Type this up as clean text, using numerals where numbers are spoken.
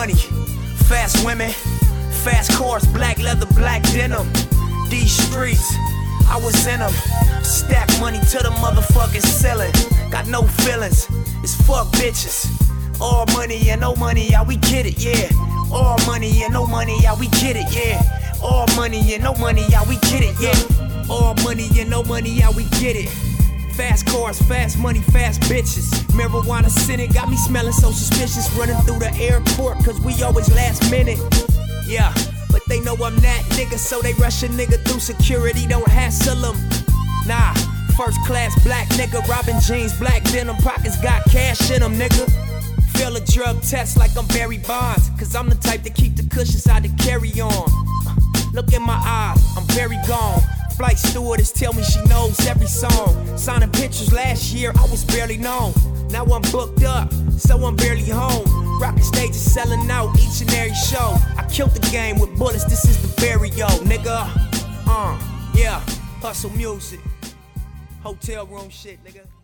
money, fast women, fast cars, black leather, black denim. These streets, I was in them. Stack money to the motherfucking ceiling. Got no feelings, it's fuck bitches. All money and no money, yeah, we get it, yeah. All money and no money, yeah, we get it, yeah. All money and no money, yeah, we get it, yeah. All money and no money, yeah, we get it. Fast cars, fast money, fast bitches. Marijuana Senate got me smelling so suspicious. Running through the airport, cause we always last minute. Yeah, but they know I'm that nigga, so they rush a nigga through security, don't hassle them. Nah, first class black nigga, robbing jeans, black denim, pockets got cash in them, nigga. Feel a drug test like I'm Barry Bonds, cause I'm the type to keep the kush inside to carry on. Look in my eyes, I'm very gone. Flight stewardess tell me she knows every song. Signing pictures last year, I was barely known. Now I'm booked up, so I'm barely home. Rockin' stages selling out each and every show. I killed the game with bullets, this is the barrio, nigga. Yeah, hustle music. Hotel room shit, nigga.